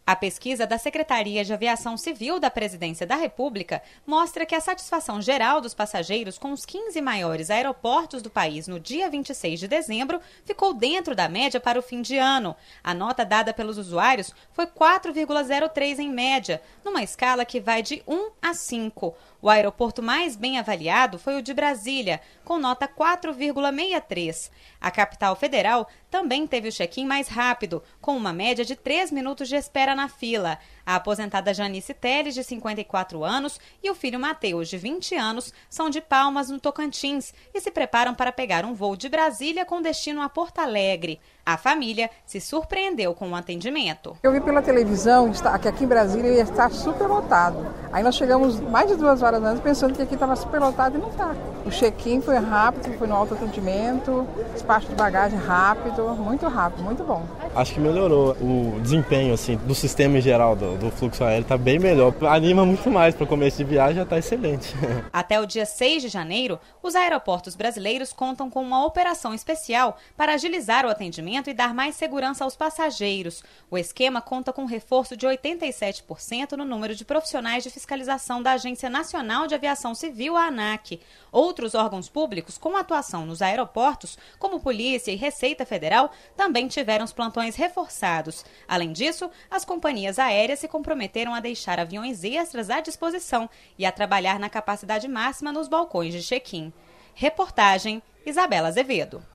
A pesquisa da Secretaria de Aviação Civil da Presidência da República mostra que a satisfação geral dos passageiros com os 15 maiores aeroportos do país no dia 26 de dezembro ficou dentro da média para o fim de ano. A nota dada pelos usuários foi 4,03 em média, numa escala que vai de 1 a 5. O aeroporto mais bem avaliado foi o de Brasília, com nota 4,63. A capital federal também teve o check-in mais rápido, com uma média de 3 minutos de espera na fila. A aposentada Janice Teles, de 54 anos, e o filho Mateus, de 20 anos, são de Palmas, no Tocantins, e se preparam para pegar um voo de Brasília com destino a Porto Alegre. A família se surpreendeu com o atendimento. Eu vi pela televisão que aqui em Brasília ia estar super lotado. Aí nós chegamos mais de 2 horas antes pensando que aqui estava super lotado e não está. O check-in foi rápido, foi no autoatendimento, despacho de bagagem rápido, muito bom. Acho que melhorou o desempenho assim, do sistema em geral do fluxo aéreo, está bem melhor. Anima muito mais para o começo de viagem, já está excelente. Até o dia 6 de janeiro, os aeroportos brasileiros contam com uma operação especial para agilizar o atendimento e dar mais segurança aos passageiros. O esquema conta com um reforço de 87% no número de profissionais de fiscalização da Agência Nacional de Aviação Civil, a ANAC. Outros órgãos públicos com atuação nos aeroportos, como Polícia e Receita Federal, também tiveram os plantões reforçados. Além disso, as companhias aéreas se comprometeram a deixar aviões extras à disposição e a trabalhar na capacidade máxima nos balcões de check-in. Reportagem Isabela Azevedo.